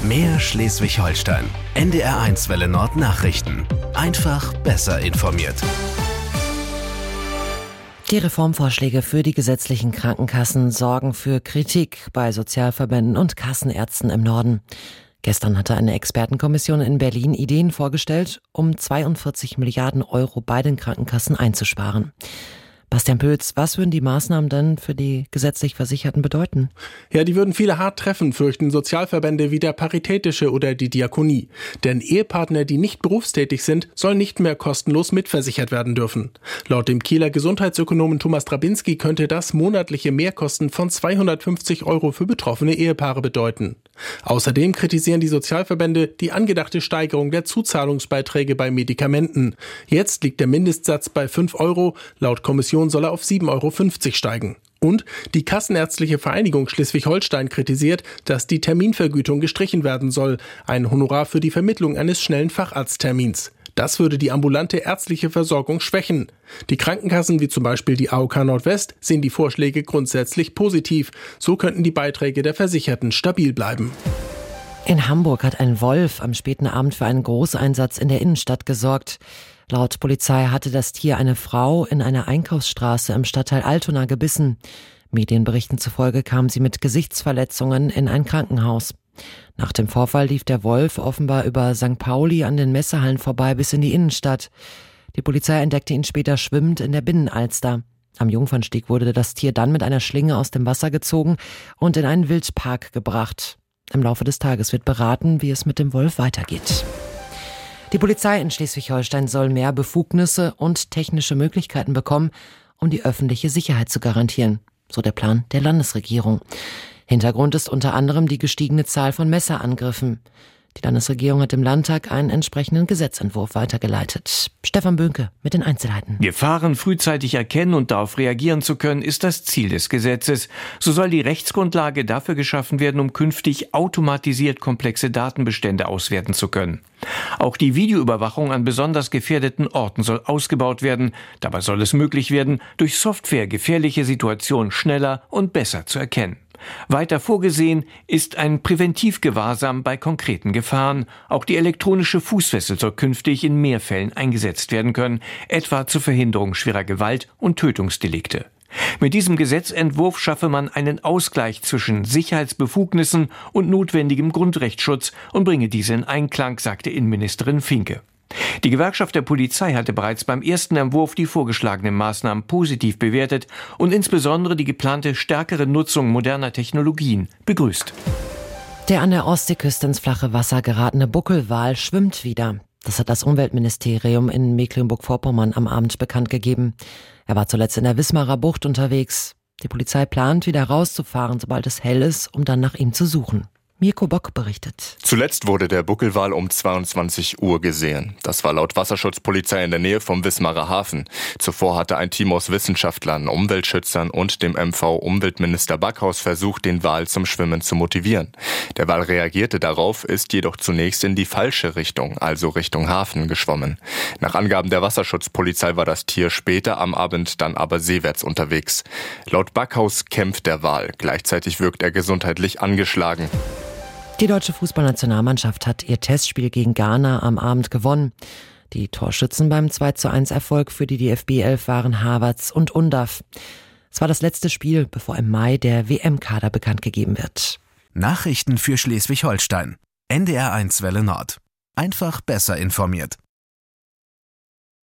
Mehr Schleswig-Holstein. NDR1 Welle Nord Nachrichten. Einfach besser informiert. Die Reformvorschläge für die gesetzlichen Krankenkassen sorgen für Kritik bei Sozialverbänden und Kassenärzten im Norden. Gestern hatte eine Expertenkommission in Berlin Ideen vorgestellt, um 42 Milliarden Euro bei den Krankenkassen einzusparen. Bastian Pötz, was würden die Maßnahmen denn für die gesetzlich Versicherten bedeuten? Ja, die würden viele hart treffen, fürchten Sozialverbände wie der Paritätische oder die Diakonie. Denn Ehepartner, die nicht berufstätig sind, sollen nicht mehr kostenlos mitversichert werden dürfen. Laut dem Kieler Gesundheitsökonomen Thomas Drabinski könnte das monatliche Mehrkosten von 250 Euro für betroffene Ehepaare bedeuten. Außerdem kritisieren die Sozialverbände die angedachte Steigerung der Zuzahlungsbeiträge bei Medikamenten. Jetzt liegt der Mindestsatz bei 5 Euro, laut Kommission soll er auf 7,50 Euro steigen. Und die Kassenärztliche Vereinigung Schleswig-Holstein kritisiert, dass die Terminvergütung gestrichen werden soll, ein Honorar für die Vermittlung eines schnellen Facharzttermins. Das würde die ambulante ärztliche Versorgung schwächen. Die Krankenkassen, wie zum Beispiel die AOK Nordwest, sehen die Vorschläge grundsätzlich positiv. So könnten die Beiträge der Versicherten stabil bleiben. In Hamburg hat ein Wolf am späten Abend für einen Großeinsatz in der Innenstadt gesorgt. Laut Polizei hatte das Tier eine Frau in einer Einkaufsstraße im Stadtteil Altona gebissen. Medienberichten zufolge kam sie mit Gesichtsverletzungen in ein Krankenhaus. Nach dem Vorfall lief der Wolf offenbar über St. Pauli an den Messehallen vorbei bis in die Innenstadt. Die Polizei entdeckte ihn später schwimmend in der Binnenalster. Am Jungfernstieg wurde das Tier dann mit einer Schlinge aus dem Wasser gezogen und in einen Wildpark gebracht. Im Laufe des Tages wird beraten, wie es mit dem Wolf weitergeht. Die Polizei in Schleswig-Holstein soll mehr Befugnisse und technische Möglichkeiten bekommen, um die öffentliche Sicherheit zu garantieren. So der Plan der Landesregierung. Hintergrund ist unter anderem die gestiegene Zahl von Messerangriffen. Die Landesregierung hat im Landtag einen entsprechenden Gesetzentwurf weitergeleitet. Stefan Böhnke mit den Einzelheiten. Gefahren frühzeitig erkennen und darauf reagieren zu können, ist das Ziel des Gesetzes. So soll die Rechtsgrundlage dafür geschaffen werden, um künftig automatisiert komplexe Datenbestände auswerten zu können. Auch die Videoüberwachung an besonders gefährdeten Orten soll ausgebaut werden. Dabei soll es möglich werden, durch Software gefährliche Situationen schneller und besser zu erkennen. Weiter vorgesehen ist ein Präventivgewahrsam bei konkreten Gefahren. Auch die elektronische Fußfessel soll künftig in mehr Fällen eingesetzt werden können, etwa zur Verhinderung schwerer Gewalt und Tötungsdelikte. Mit diesem Gesetzentwurf schaffe man einen Ausgleich zwischen Sicherheitsbefugnissen und notwendigem Grundrechtsschutz und bringe diese in Einklang, sagte Innenministerin Finke. Die Gewerkschaft der Polizei hatte bereits beim ersten Entwurf die vorgeschlagenen Maßnahmen positiv bewertet und insbesondere die geplante stärkere Nutzung moderner Technologien begrüßt. Der an der Ostseeküste ins flache Wasser geratene Buckelwal schwimmt wieder. Das hat das Umweltministerium in Mecklenburg-Vorpommern am Abend bekannt gegeben. Er war zuletzt in der Wismarer Bucht unterwegs. Die Polizei plant, wieder rauszufahren, sobald es hell ist, um dann nach ihm zu suchen. Mirko Bock berichtet. Zuletzt wurde der Buckelwal um 22 Uhr gesehen. Das war laut Wasserschutzpolizei in der Nähe vom Wismarer Hafen. Zuvor hatte ein Team aus Wissenschaftlern, Umweltschützern und dem MV-Umweltminister Backhaus versucht, den Wal zum Schwimmen zu motivieren. Der Wal reagierte darauf, ist jedoch zunächst in die falsche Richtung, also Richtung Hafen, geschwommen. Nach Angaben der Wasserschutzpolizei war das Tier später am Abend dann aber seewärts unterwegs. Laut Backhaus kämpft der Wal. Gleichzeitig wirkt er gesundheitlich angeschlagen. Die deutsche Fußballnationalmannschaft hat ihr Testspiel gegen Ghana am Abend gewonnen. Die Torschützen beim 2:1 Erfolg für die DFB 11 waren Havertz und Undav. Es war das letzte Spiel, bevor im Mai der WM-Kader bekannt gegeben wird. Nachrichten für Schleswig-Holstein. NDR1 Welle Nord. Einfach besser informiert.